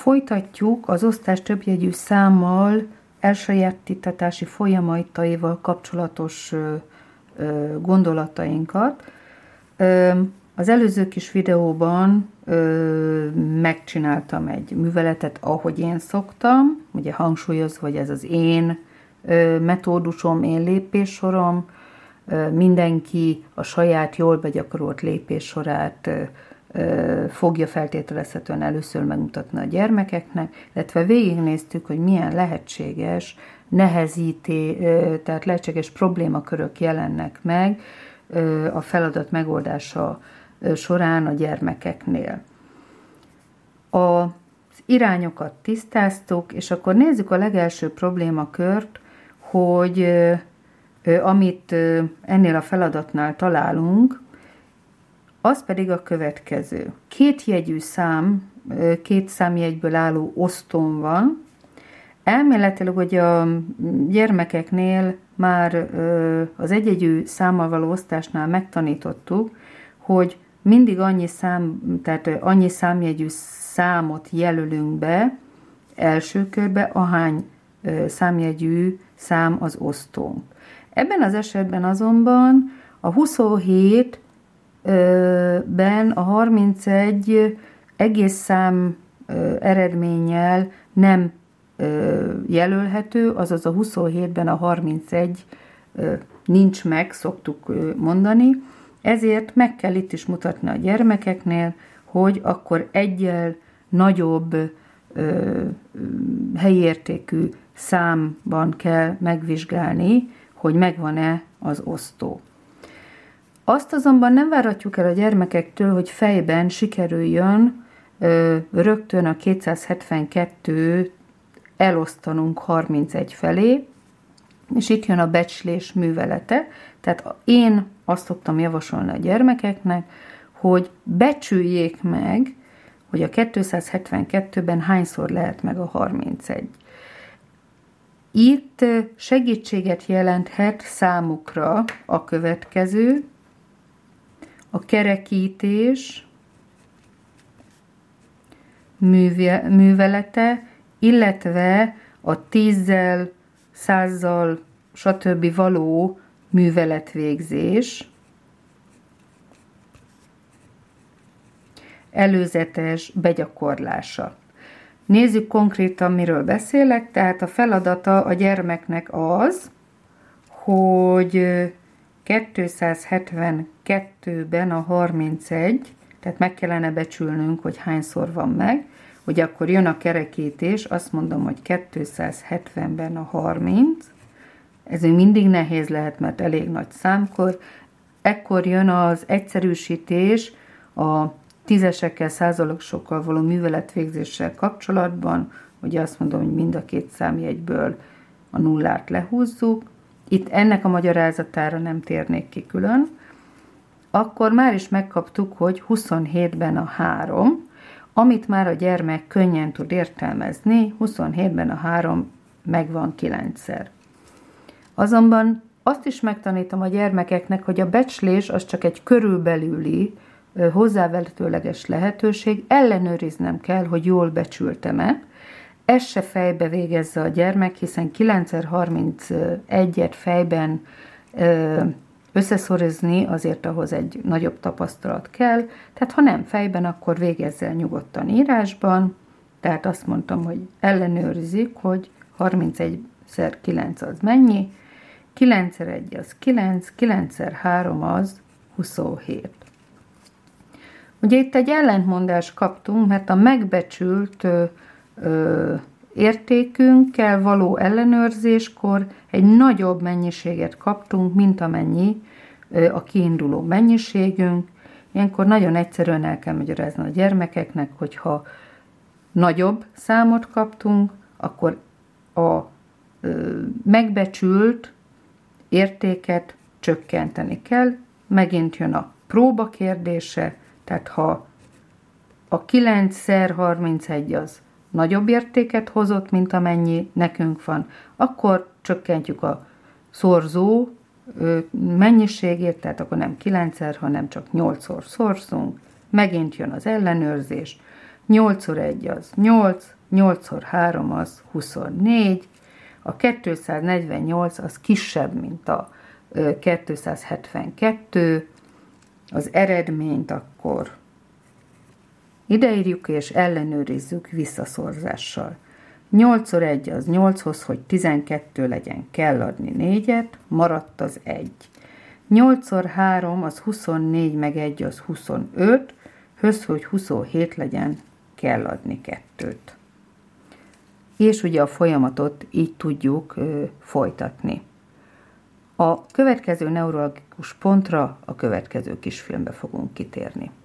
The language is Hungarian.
Folytatjuk az osztás többjegyű számmal elsajátítatási folyamataival kapcsolatos gondolatainkat. Az előző kis videóban megcsináltam egy műveletet, ahogy én szoktam, ugye hangsúlyozva, hogy ez az én metódusom, én lépéssorom, mindenki a saját jól begyakorolt lépéssorát fogja feltételezhetően először megmutatni a gyermekeknek, illetve végignéztük, hogy milyen lehetséges, tehát lehetséges problémakörök jelennek meg a feladat megoldása során a gyermekeknél. Az irányokat tisztáztuk, és akkor nézzük a legelső problémakört, hogy amit ennél a feladatnál találunk, az pedig a következő. Két jegyű szám, két számjegyből álló osztón van. Elméletileg, hogy a gyermekeknél már az egyjegyű számmal való osztásnál megtanítottuk, hogy mindig annyi számjegyű számot jelölünk be első körbe, ahány számjegyű szám az osztónk. Ebben az esetben azonban a 27-ben a 31 egész szám eredménnyel nem jelölhető, azaz a 27-ben a 31 nincs meg, szoktuk mondani, ezért meg kell itt is mutatni a gyermekeknél, hogy akkor egyel nagyobb helyi értékű számban kell megvizsgálni, hogy megvan-e az osztó. Azt azonban nem várhatjuk el a gyermekektől, hogy fejben sikerüljön rögtön a 272 elosztanunk 31 felé, és itt jön a becslés művelete. Tehát én azt szoktam javasolni a gyermekeknek, hogy becsüljék meg, hogy a 272-ben hányszor lehet meg a 31. Itt segítséget jelenthet számukra a következő, a kerekítés művelete, illetve a 10-zel, 100-zal, stb. Való műveletvégzés, előzetes begyakorlása. Nézzük konkrétan, miről beszélek. Tehát a feladata a gyermeknek az, hogy 272-ben a 31, tehát meg kellene becsülnünk, hogy hányszor van meg, hogy akkor jön a kerekítés, azt mondom, hogy 270-ben a 30, ez még mindig nehéz lehet, mert elég nagy számkor, ekkor jön az egyszerűsítés a tízesekkel, százalosokkal való műveletvégzéssel kapcsolatban, hogy azt mondom, hogy mind a két számjegyből a nullát lehúzzuk. Itt ennek a magyarázatára nem térnék ki külön. Akkor már is megkaptuk, hogy 27-ben a 3, amit már a gyermek könnyen tud értelmezni, 27-ben a 3 megvan 9-szer. Azonban azt is megtanítom a gyermekeknek, hogy a becslés az csak egy körülbelüli, hozzávetőleges lehetőség, ellenőriznem kell, hogy jól becsültem-e. Ez se fejbe végezze a gyermek, hiszen 9x31-et fejben összeszorozni azért ahhoz egy nagyobb tapasztalat kell, tehát ha nem fejben, akkor végezzel nyugodtan írásban, tehát azt mondtam, hogy ellenőrizik, hogy 31x9 az mennyi, 9x1 az 9, 9x3 az 27. Ugye itt egy ellentmondást kaptunk, mert a megbecsült értékünkkel való ellenőrzéskor egy nagyobb mennyiséget kaptunk, mint amennyi a kiinduló mennyiségünk. Ilyenkor nagyon egyszerűen el kell magyarázni a gyermekeknek, hogyha nagyobb számot kaptunk, akkor a megbecsült értéket csökkenteni kell. Megint jön a próba kérdése, tehát ha a 9x31 az nagyobb értéket hozott, mint amennyi nekünk van, akkor csökkentjük a szorzó mennyiségét, tehát akkor nem 9-szer, hanem csak 8-szor szorzunk, megint jön az ellenőrzés, 8x1 az 8, 8x3 az 24, a 248 az kisebb, mint a 272, az eredményt akkor ideírjuk és ellenőrizzük visszaszorzással. 8x1 az 8-hoz, hogy 12 legyen, kell adni 4-et, maradt az 1. 8x3 az 24, meg 1 az 25, höz, hogy 27 legyen, kell adni 2-t. És ugye a folyamatot így tudjuk folytatni. A következő neuralgikus pontra a következő kisfilmbe fogunk kitérni.